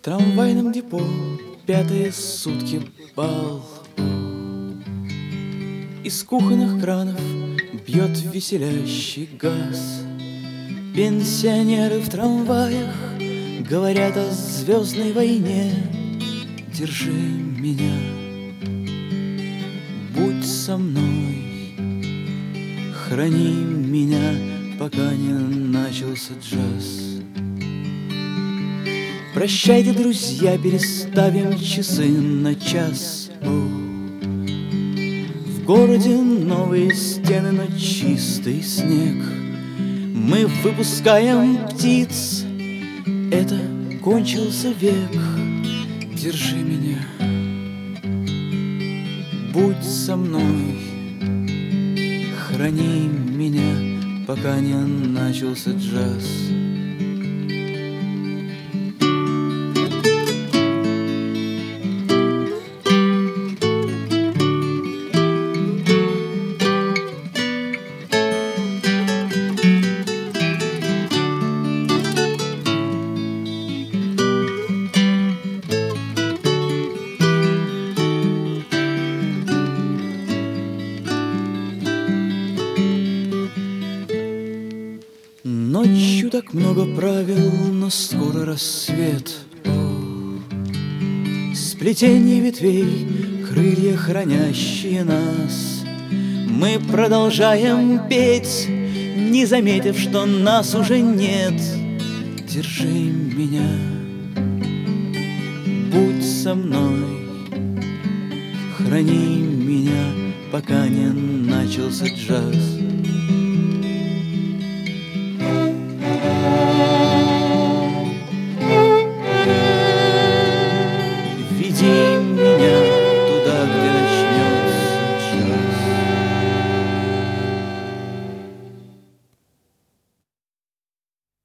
трамвайном депо пятые сутки бал. Из кухонных кранов бьет веселящий газ. Пенсионеры в трамваях говорят о звездной войне. Держи меня, будь со мной, храни меня, пока не начался джаз. Прощайте, друзья, переставим часы на час. В городе новые стены, но чистый снег. Мы выпускаем птиц, это кончился век. Держи меня, будь со мной, храни меня, пока не начался джаз. Ночью так много правил, но скоро рассвет. Сплетение ветвей, крылья, хранящие нас. Мы продолжаем петь, не заметив, что нас уже нет. Держи меня, будь со мной, храни меня, пока не начался джаз.